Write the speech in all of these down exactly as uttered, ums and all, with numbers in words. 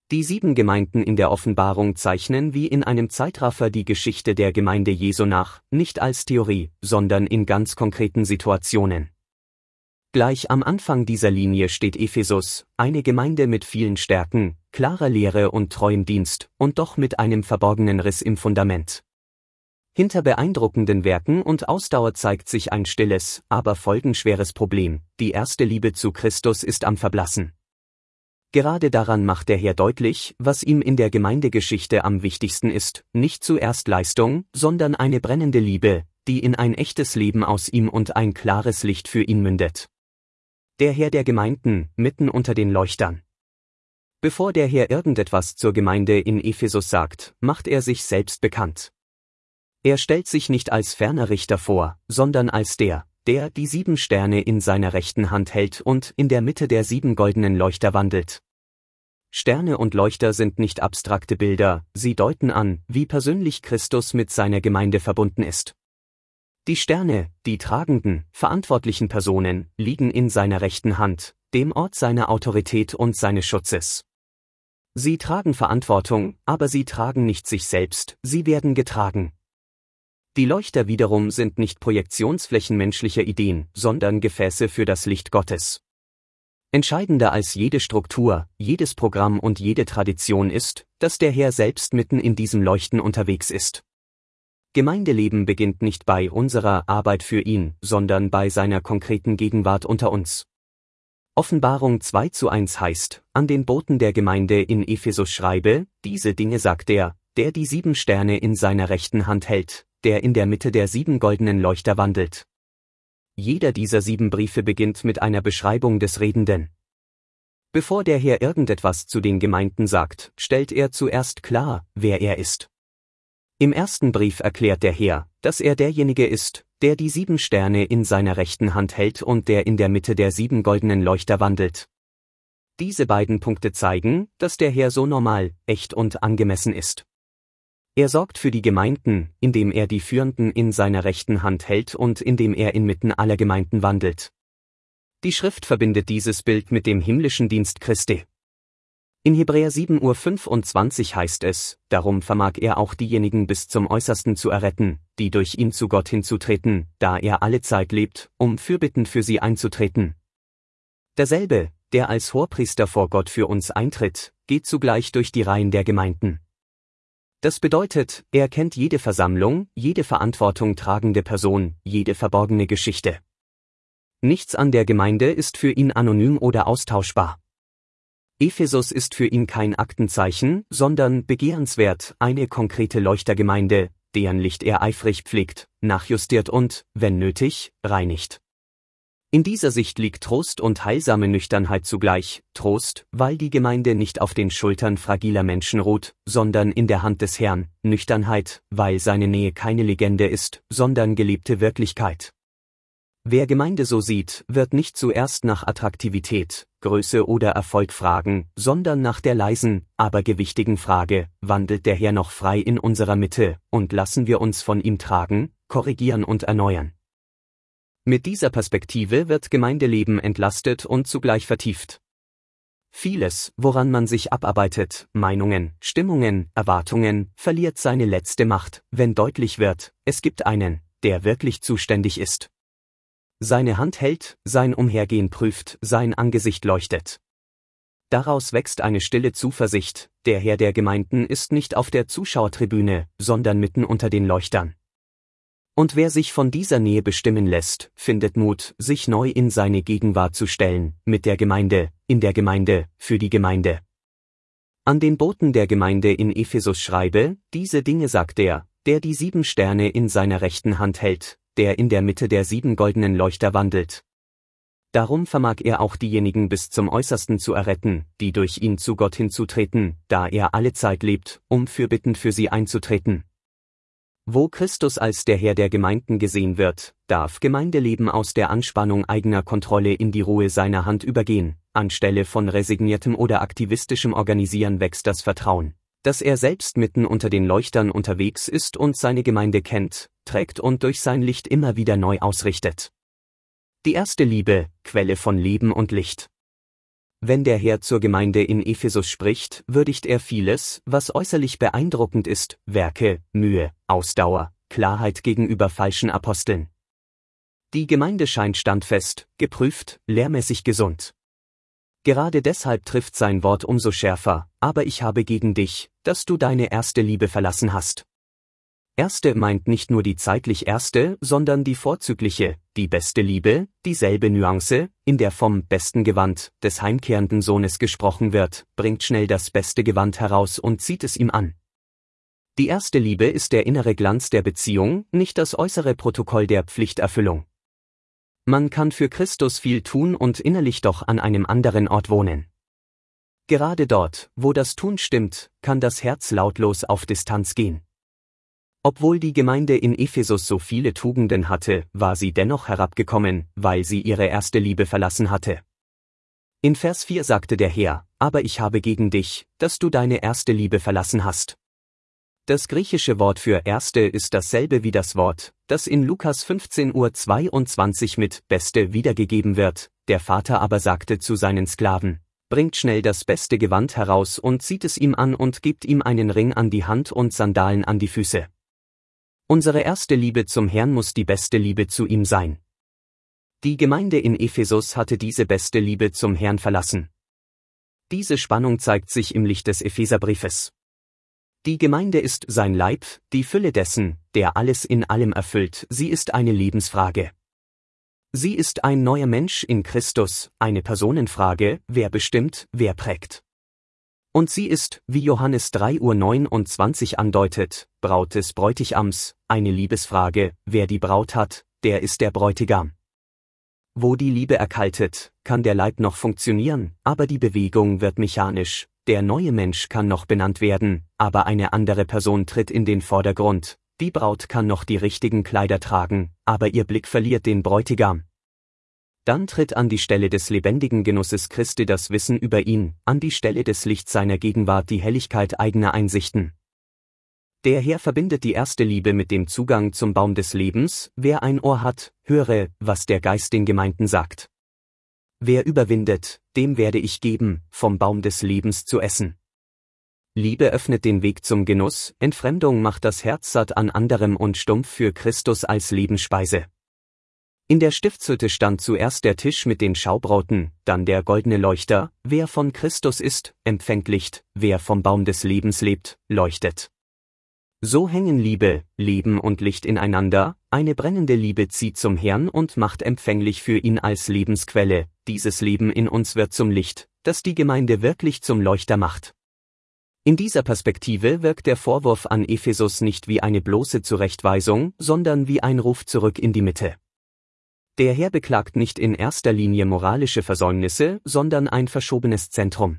Die sieben Gemeinden in der Offenbarung zeichnen wie in einem Zeitraffer die Geschichte der Gemeinde Jesu nach, nicht als Theorie, sondern in ganz konkreten Situationen. Gleich am Anfang dieser Linie steht Ephesus, eine Gemeinde mit vielen Stärken, klarer Lehre und treuem Dienst, und doch mit einem verborgenen Riss im Fundament. Hinter beeindruckenden Werken und Ausdauer zeigt sich ein stilles, aber folgenschweres Problem: Die erste Liebe zu Christus ist am Verblassen. Gerade daran macht der Herr deutlich, was ihm in der Gemeindegeschichte am wichtigsten ist, nicht zuerst Leistung, sondern eine brennende Liebe, die in ein echtes Leben aus ihm und ein klares Licht für ihn mündet. Der Herr der Gemeinden, mitten unter den Leuchtern. Bevor der Herr irgendetwas zur Gemeinde in Ephesus sagt, macht er sich selbst bekannt. Er stellt sich nicht als ferner Richter vor, sondern als der, der die sieben Sterne in seiner rechten Hand hält und in der Mitte der sieben goldenen Leuchter wandelt. Sterne und Leuchter sind nicht abstrakte Bilder, sie deuten an, wie persönlich Christus mit seiner Gemeinde verbunden ist. Die Sterne, die tragenden, verantwortlichen Personen, liegen in seiner rechten Hand, dem Ort seiner Autorität und seines Schutzes. Sie tragen Verantwortung, aber sie tragen nicht sich selbst, sie werden getragen. Die Leuchter wiederum sind nicht Projektionsflächen menschlicher Ideen, sondern Gefäße für das Licht Gottes. Entscheidender als jede Struktur, jedes Programm und jede Tradition ist, dass der Herr selbst mitten in diesem Leuchten unterwegs ist. Gemeindeleben beginnt nicht bei unserer Arbeit für ihn, sondern bei seiner konkreten Gegenwart unter uns. Offenbarung zwei zu eins heißt, an den Boten der Gemeinde in Ephesus schreibe, diese Dinge sagt der, der die sieben Sterne in seiner rechten Hand hält, der in der Mitte der sieben goldenen Leuchter wandelt. Jeder dieser sieben Briefe beginnt mit einer Beschreibung des Redenden. Bevor der Herr irgendetwas zu den Gemeinden sagt, stellt er zuerst klar, wer er ist. Im ersten Brief erklärt der Herr, dass er derjenige ist, der die sieben Sterne in seiner rechten Hand hält und der in der Mitte der sieben goldenen Leuchter wandelt. Diese beiden Punkte zeigen, dass der Herr so normal, echt und angemessen ist. Er sorgt für die Gemeinden, indem er die Führenden in seiner rechten Hand hält und indem er inmitten aller Gemeinden wandelt. Die Schrift verbindet dieses Bild mit dem himmlischen Dienst Christi. In Hebräer sieben Uhr fünfundzwanzig heißt es, darum vermag er auch diejenigen bis zum Äußersten zu erretten, die durch ihn zu Gott hinzutreten, da er alle Zeit lebt, um fürbittend für sie einzutreten. Derselbe, der als Hohepriester vor Gott für uns eintritt, geht zugleich durch die Reihen der Gemeinden. Das bedeutet, er kennt jede Versammlung, jede Verantwortung tragende Person, jede verborgene Geschichte. Nichts an der Gemeinde ist für ihn anonym oder austauschbar. Ephesus ist für ihn kein Aktenzeichen, sondern begehrenswert, eine konkrete Leuchtergemeinde, deren Licht er eifrig pflegt, nachjustiert und, wenn nötig, reinigt. In dieser Sicht liegt Trost und heilsame Nüchternheit zugleich, Trost, weil die Gemeinde nicht auf den Schultern fragiler Menschen ruht, sondern in der Hand des Herrn, Nüchternheit, weil seine Nähe keine Legende ist, sondern gelebte Wirklichkeit. Wer Gemeinde so sieht, wird nicht zuerst nach Attraktivität, Größe oder Erfolg fragen, sondern nach der leisen, aber gewichtigen Frage, wandelt der Herr noch frei in unserer Mitte, und lassen wir uns von ihm tragen, korrigieren und erneuern. Mit dieser Perspektive wird Gemeindeleben entlastet und zugleich vertieft. Vieles, woran man sich abarbeitet, Meinungen, Stimmungen, Erwartungen, verliert seine letzte Macht, wenn deutlich wird, es gibt einen, der wirklich zuständig ist. Seine Hand hält, sein Umhergehen prüft, sein Angesicht leuchtet. Daraus wächst eine stille Zuversicht, der Herr der Gemeinden ist nicht auf der Zuschauertribüne, sondern mitten unter den Leuchtern. Und wer sich von dieser Nähe bestimmen lässt, findet Mut, sich neu in seine Gegenwart zu stellen, mit der Gemeinde, in der Gemeinde, für die Gemeinde. An den Boten der Gemeinde in Ephesus schreibe, diese Dinge sagt er, der die sieben Sterne in seiner rechten Hand hält, der in der Mitte der sieben goldenen Leuchter wandelt. Darum vermag er auch diejenigen bis zum Äußersten zu erretten, die durch ihn zu Gott hinzutreten, da er alle Zeit lebt, um fürbittend für sie einzutreten. Wo Christus als der Herr der Gemeinden gesehen wird, darf Gemeindeleben aus der Anspannung eigener Kontrolle in die Ruhe seiner Hand übergehen, anstelle von resigniertem oder aktivistischem Organisieren wächst das Vertrauen, dass er selbst mitten unter den Leuchtern unterwegs ist und seine Gemeinde kennt, trägt und durch sein Licht immer wieder neu ausrichtet. Die erste Liebe, Quelle von Leben und Licht. Wenn der Herr zur Gemeinde in Ephesus spricht, würdigt er vieles, was äußerlich beeindruckend ist, Werke, Mühe, Ausdauer, Klarheit gegenüber falschen Aposteln. Die Gemeinde scheint standfest, geprüft, lehrmäßig gesund. Gerade deshalb trifft sein Wort umso schärfer, aber ich habe gegen dich, dass du deine erste Liebe verlassen hast. Erste meint nicht nur die zeitlich erste, sondern die vorzügliche, die beste Liebe, dieselbe Nuance, in der vom besten Gewand des heimkehrenden Sohnes gesprochen wird, bringt schnell das beste Gewand heraus und zieht es ihm an. Die erste Liebe ist der innere Glanz der Beziehung, nicht das äußere Protokoll der Pflichterfüllung. Man kann für Christus viel tun und innerlich doch an einem anderen Ort wohnen. Gerade dort, wo das Tun stimmt, kann das Herz lautlos auf Distanz gehen. Obwohl die Gemeinde in Ephesus so viele Tugenden hatte, war sie dennoch herabgekommen, weil sie ihre erste Liebe verlassen hatte. In Vers vier sagte der Herr, aber ich habe gegen dich, dass du deine erste Liebe verlassen hast. Das griechische Wort für erste ist dasselbe wie das Wort, das in Lukas fünfzehn Uhr zweiundzwanzig mit beste wiedergegeben wird, der Vater aber sagte zu seinen Sklaven, bringt schnell das beste Gewand heraus und zieht es ihm an und gibt ihm einen Ring an die Hand und Sandalen an die Füße. Unsere erste Liebe zum Herrn muss die beste Liebe zu ihm sein. Die Gemeinde in Ephesus hatte diese beste Liebe zum Herrn verlassen. Diese Spannung zeigt sich im Licht des Epheserbriefes. Die Gemeinde ist sein Leib, die Fülle dessen, der alles in allem erfüllt, sie ist eine Lebensfrage. Sie ist ein neuer Mensch in Christus, eine Personenfrage, wer bestimmt, wer prägt. Und sie ist, wie Johannes drei Uhr neunundzwanzig andeutet, Braut des Bräutigams, eine Liebesfrage, wer die Braut hat, der ist der Bräutigam. Wo die Liebe erkaltet, kann der Leib noch funktionieren, aber die Bewegung wird mechanisch, der neue Mensch kann noch benannt werden, aber eine andere Person tritt in den Vordergrund, die Braut kann noch die richtigen Kleider tragen, aber ihr Blick verliert den Bräutigam. Dann tritt an die Stelle des lebendigen Genusses Christi das Wissen über ihn, an die Stelle des Lichts seiner Gegenwart die Helligkeit eigener Einsichten. Der Herr verbindet die erste Liebe mit dem Zugang zum Baum des Lebens, wer ein Ohr hat, höre, was der Geist den Gemeinden sagt. Wer überwindet, dem werde ich geben, vom Baum des Lebens zu essen. Liebe öffnet den Weg zum Genuss, Entfremdung macht das Herz satt an anderem und stumpf für Christus als Lebensspeise. In der Stiftshütte stand zuerst der Tisch mit den Schaubrauten, dann der goldene Leuchter, wer von Christus ist, empfängt Licht, wer vom Baum des Lebens lebt, leuchtet. So hängen Liebe, Leben und Licht ineinander, eine brennende Liebe zieht zum Herrn und macht empfänglich für ihn als Lebensquelle, dieses Leben in uns wird zum Licht, das die Gemeinde wirklich zum Leuchter macht. In dieser Perspektive wirkt der Vorwurf an Ephesus nicht wie eine bloße Zurechtweisung, sondern wie ein Ruf zurück in die Mitte. Der Herr beklagt nicht in erster Linie moralische Versäumnisse, sondern ein verschobenes Zentrum.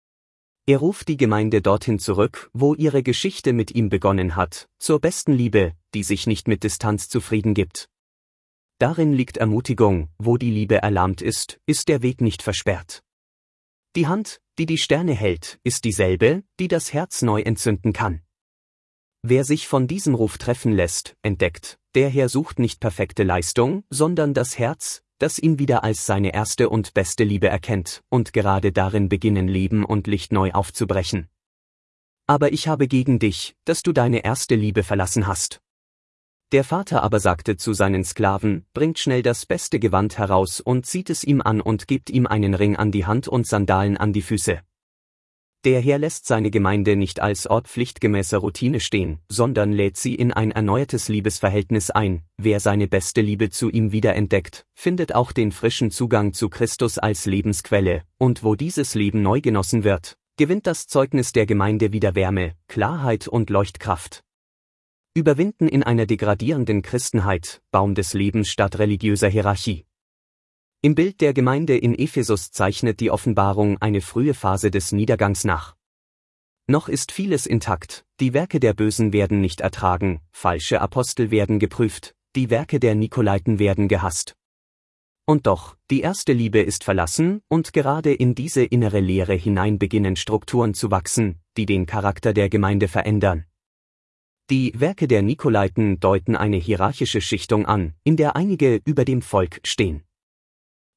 Er ruft die Gemeinde dorthin zurück, wo ihre Geschichte mit ihm begonnen hat, zur besten Liebe, die sich nicht mit Distanz zufrieden gibt. Darin liegt Ermutigung, wo die Liebe erlahmt ist, ist der Weg nicht versperrt. Die Hand, die die Sterne hält, ist dieselbe, die das Herz neu entzünden kann. Wer sich von diesem Ruf treffen lässt, entdeckt, der Herr sucht nicht perfekte Leistung, sondern das Herz, das ihn wieder als seine erste und beste Liebe erkennt, und gerade darin beginnen Leben und Licht neu aufzubrechen. Aber ich habe gegen dich, dass du deine erste Liebe verlassen hast. Der Vater aber sagte zu seinen Sklaven, bringt schnell das beste Gewand heraus und zieht es ihm an und gibt ihm einen Ring an die Hand und Sandalen an die Füße. Der Herr lässt seine Gemeinde nicht als Ort pflichtgemäßer Routine stehen, sondern lädt sie in ein erneuertes Liebesverhältnis ein. Wer seine beste Liebe zu ihm wiederentdeckt, findet auch den frischen Zugang zu Christus als Lebensquelle, und wo dieses Leben neu genossen wird, gewinnt das Zeugnis der Gemeinde wieder Wärme, Klarheit und Leuchtkraft. Überwinden in einer degradierenden Christenheit, Baum des Lebens statt religiöser Hierarchie. Im Bild der Gemeinde in Ephesus zeichnet die Offenbarung eine frühe Phase des Niedergangs nach. Noch ist vieles intakt, die Werke der Bösen werden nicht ertragen, falsche Apostel werden geprüft, die Werke der Nikolaiten werden gehasst. Und doch, die erste Liebe ist verlassen, und gerade in diese innere Leere hinein beginnen Strukturen zu wachsen, die den Charakter der Gemeinde verändern. Die Werke der Nikolaiten deuten eine hierarchische Schichtung an, in der einige über dem Volk stehen.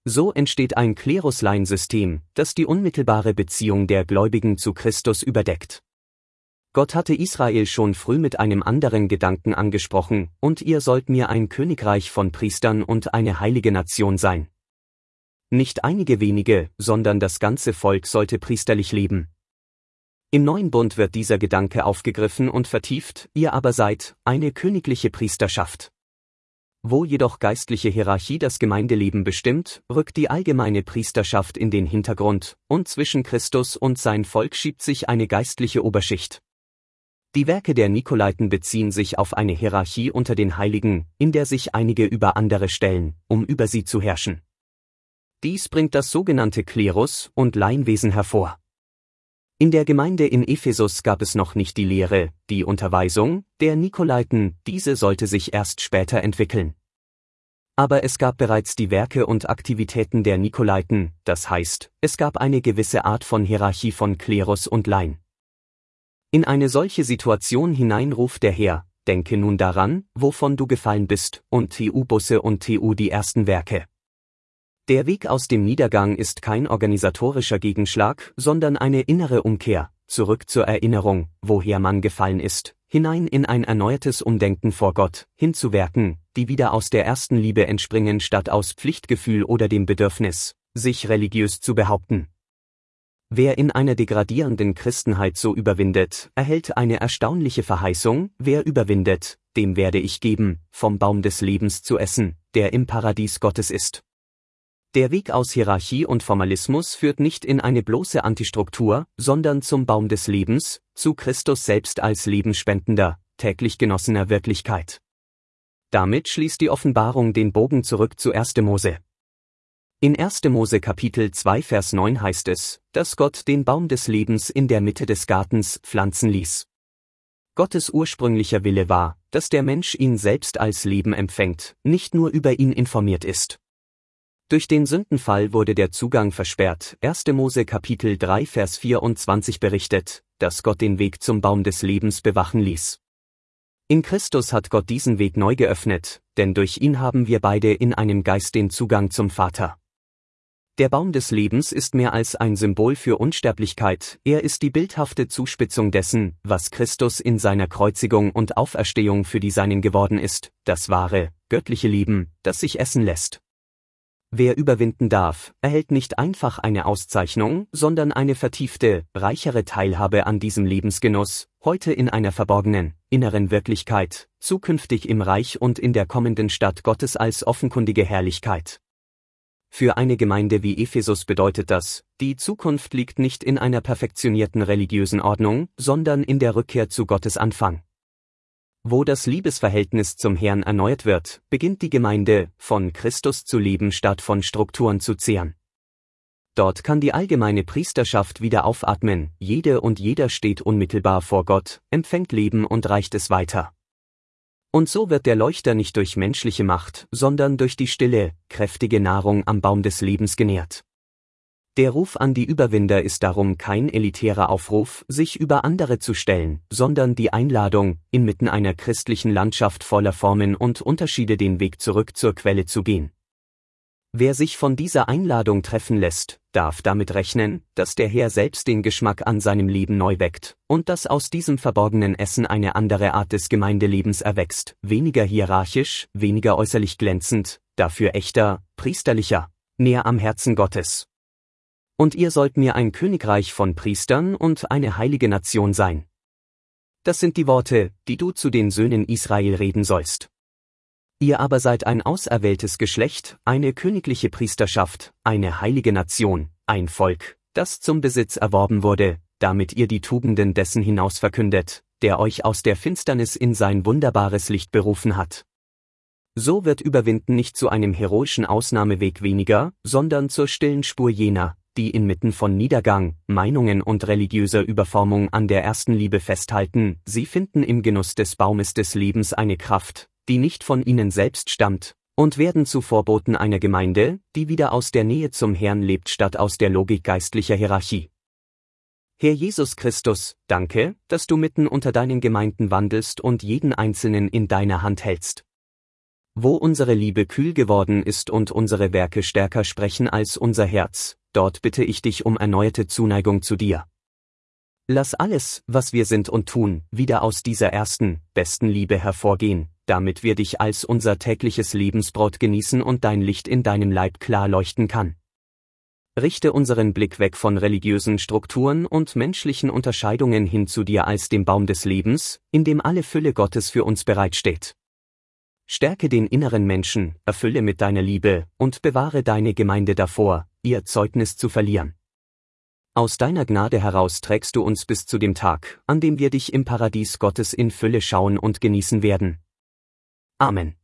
So entsteht ein Klerus-Laien-System, das die unmittelbare Beziehung der Gläubigen zu Christus überdeckt. Gott hatte Israel schon früh mit einem anderen Gedanken angesprochen: Und ihr sollt mir ein Königreich von Priestern und eine heilige Nation sein. Nicht einige wenige, sondern das ganze Volk sollte priesterlich leben. Im Neuen Bund wird dieser Gedanke aufgegriffen und vertieft: Ihr aber seid eine königliche Priesterschaft. Wo jedoch geistliche Hierarchie das Gemeindeleben bestimmt, rückt die allgemeine Priesterschaft in den Hintergrund, und zwischen Christus und sein Volk schiebt sich eine geistliche Oberschicht. Die Werke der Nikolaiten beziehen sich auf eine Hierarchie unter den Heiligen, in der sich einige über andere stellen, um über sie zu herrschen. Dies bringt das sogenannte Klerus- und Laienwesen hervor. In der Gemeinde in Ephesus gab es noch nicht die Lehre, die Unterweisung der Nikolaiten, diese sollte sich erst später entwickeln. Aber es gab bereits die Werke und Aktivitäten der Nikolaiten, das heißt, es gab eine gewisse Art von Hierarchie von Klerus und Laien. In eine solche Situation hinein ruft der Herr: Denke nun daran, wovon du gefallen bist, und tu Buße und tu die ersten Werke. Der Weg aus dem Niedergang ist kein organisatorischer Gegenschlag, sondern eine innere Umkehr, zurück zur Erinnerung, woher man gefallen ist, hinein in ein erneuertes Umdenken vor Gott, hin zu Werken, die wieder aus der ersten Liebe entspringen statt aus Pflichtgefühl oder dem Bedürfnis, sich religiös zu behaupten. Wer in einer degradierenden Christenheit so überwindet, erhält eine erstaunliche Verheißung: Wer überwindet, dem werde ich geben, vom Baum des Lebens zu essen, der im Paradies Gottes ist. Der Weg aus Hierarchie und Formalismus führt nicht in eine bloße Antistruktur, sondern zum Baum des Lebens, zu Christus selbst als lebensspendender, täglich genossener Wirklichkeit. Damit schließt die Offenbarung den Bogen zurück zu erster Mose. In erster Mose Kapitel zwei Vers neun heißt es, dass Gott den Baum des Lebens in der Mitte des Gartens pflanzen ließ. Gottes ursprünglicher Wille war, dass der Mensch ihn selbst als Leben empfängt, nicht nur über ihn informiert ist. Durch den Sündenfall wurde der Zugang versperrt. erster Mose Kapitel drei Vers vierundzwanzig berichtet, dass Gott den Weg zum Baum des Lebens bewachen ließ. In Christus hat Gott diesen Weg neu geöffnet, denn durch ihn haben wir beide in einem Geist den Zugang zum Vater. Der Baum des Lebens ist mehr als ein Symbol für Unsterblichkeit, er ist die bildhafte Zuspitzung dessen, was Christus in seiner Kreuzigung und Auferstehung für die Seinen geworden ist, das wahre, göttliche Leben, das sich essen lässt. Wer überwinden darf, erhält nicht einfach eine Auszeichnung, sondern eine vertiefte, reichere Teilhabe an diesem Lebensgenuss, heute in einer verborgenen, inneren Wirklichkeit, zukünftig im Reich und in der kommenden Stadt Gottes als offenkundige Herrlichkeit. Für eine Gemeinde wie Ephesus bedeutet das: Die Zukunft liegt nicht in einer perfektionierten religiösen Ordnung, sondern in der Rückkehr zu Gottes Anfang. Wo das Liebesverhältnis zum Herrn erneuert wird, beginnt die Gemeinde, von Christus zu leben statt von Strukturen zu zehren. Dort kann die allgemeine Priesterschaft wieder aufatmen, jede und jeder steht unmittelbar vor Gott, empfängt Leben und reicht es weiter. Und so wird der Leuchter nicht durch menschliche Macht, sondern durch die stille, kräftige Nahrung am Baum des Lebens genährt. Der Ruf an die Überwinder ist darum kein elitärer Aufruf, sich über andere zu stellen, sondern die Einladung, inmitten einer christlichen Landschaft voller Formen und Unterschiede den Weg zurück zur Quelle zu gehen. Wer sich von dieser Einladung treffen lässt, darf damit rechnen, dass der Herr selbst den Geschmack an seinem Leben neu weckt, und dass aus diesem verborgenen Essen eine andere Art des Gemeindelebens erwächst, weniger hierarchisch, weniger äußerlich glänzend, dafür echter, priesterlicher, näher am Herzen Gottes. Und ihr sollt mir ein Königreich von Priestern und eine heilige Nation sein. Das sind die Worte, die du zu den Söhnen Israel reden sollst. Ihr aber seid ein auserwähltes Geschlecht, eine königliche Priesterschaft, eine heilige Nation, ein Volk, das zum Besitz erworben wurde, damit ihr die Tugenden dessen hinaus verkündet, der euch aus der Finsternis in sein wunderbares Licht berufen hat. So wird Überwinden nicht zu einem heroischen Ausnahmeweg weniger, sondern zur stillen Spur jener, die inmitten von Niedergang, Meinungen und religiöser Überformung an der ersten Liebe festhalten. Sie finden im Genuss des Baumes des Lebens eine Kraft, die nicht von ihnen selbst stammt, und werden zu Vorboten einer Gemeinde, die wieder aus der Nähe zum Herrn lebt statt aus der Logik geistlicher Hierarchie. Herr Jesus Christus, danke, dass du mitten unter deinen Gemeinden wandelst und jeden Einzelnen in deiner Hand hältst. Wo unsere Liebe kühl geworden ist und unsere Werke stärker sprechen als unser Herz, dort bitte ich dich um erneuerte Zuneigung zu dir. Lass alles, was wir sind und tun, wieder aus dieser ersten, besten Liebe hervorgehen, damit wir dich als unser tägliches Lebensbrot genießen und dein Licht in deinem Leib klar leuchten kann. Richte unseren Blick weg von religiösen Strukturen und menschlichen Unterscheidungen hin zu dir als dem Baum des Lebens, in dem alle Fülle Gottes für uns bereitsteht. Stärke den inneren Menschen, erfülle mit deiner Liebe und bewahre deine Gemeinde davor, ihr Zeugnis zu verlieren. Aus deiner Gnade heraus trägst du uns bis zu dem Tag, an dem wir dich im Paradies Gottes in Fülle schauen und genießen werden. Amen.